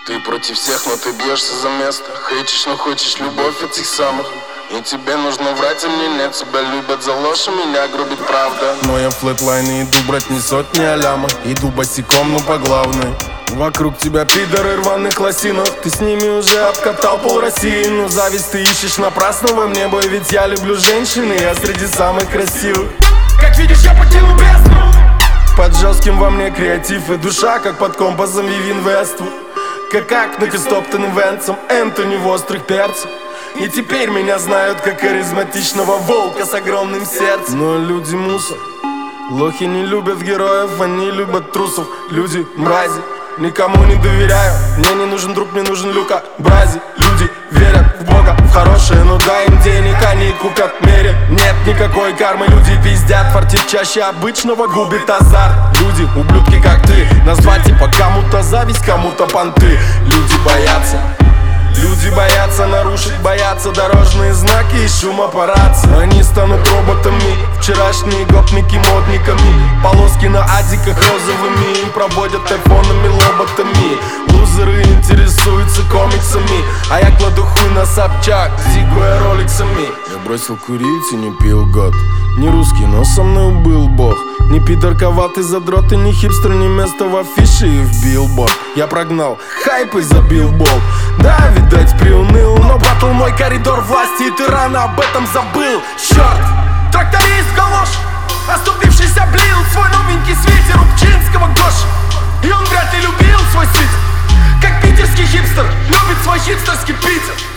Ты против всех, но ты бьешься за место. Хейтишь, но хочешь любовь от тех самых. И тебе нужно врать, а мне нет. Тебя любят за ложь, а меня грубит правда. Но я флетлайны иду брать не сотни, а ляма. Иду босиком, но по главной. Вокруг тебя пидоры рваных лосинов. Ты с ними уже обкатал пол России. Но зависть ты ищешь напрасно во мне, бой. Ведь я люблю женщин, и я среди самых красивых. Как видишь, я покинул бездну. Под жестким во мне креатив и душа, как под компасом Вивин Вествуд. Как акнок и стоптанным венцем Энтони в острых перцах. И теперь меня знают как харизматичного волка с огромным сердцем. Но люди мусор. Лохи не любят героев, они любят трусов. Люди мрази, никому не доверяю. Мне не нужен друг, мне нужен Люка Брази. Люди верят в Бога, в хорошее, но дай им денег, они купят в мире. Нет никакой кармы, люди пиздят. Фартит чаще обычного, губит азарт. Люди, ублюдки как ты, назвать типа кому-то зависть, кому-то понты. Люди боятся. Люди боятся нарушить, боятся дорожные знаки и шум аппарата. Они станут роботами, вчерашние гопники модниками. Полоски на адиках розовыми, им проводят айфонами, лоботами. Лузеры интересуются комиксами, а я кладу хуй на Собчак, зигуя роликсами. Я бросил курить и не пил год. Не русский, но со мной был бог. Не пидорковатый задрот и не хипстер, не место в афише и в билборд. Я прогнал хайп и забил болт. Да, видать, приуныл, но батл мой коридор власти, и ты рано об этом забыл. Черт! Тракторист галош, оступившийся блил свой новенький свитер у пчинского Гоши. И он вряд ли любил свой свитер, как питерский хипстер любит свой хипстерский Питер.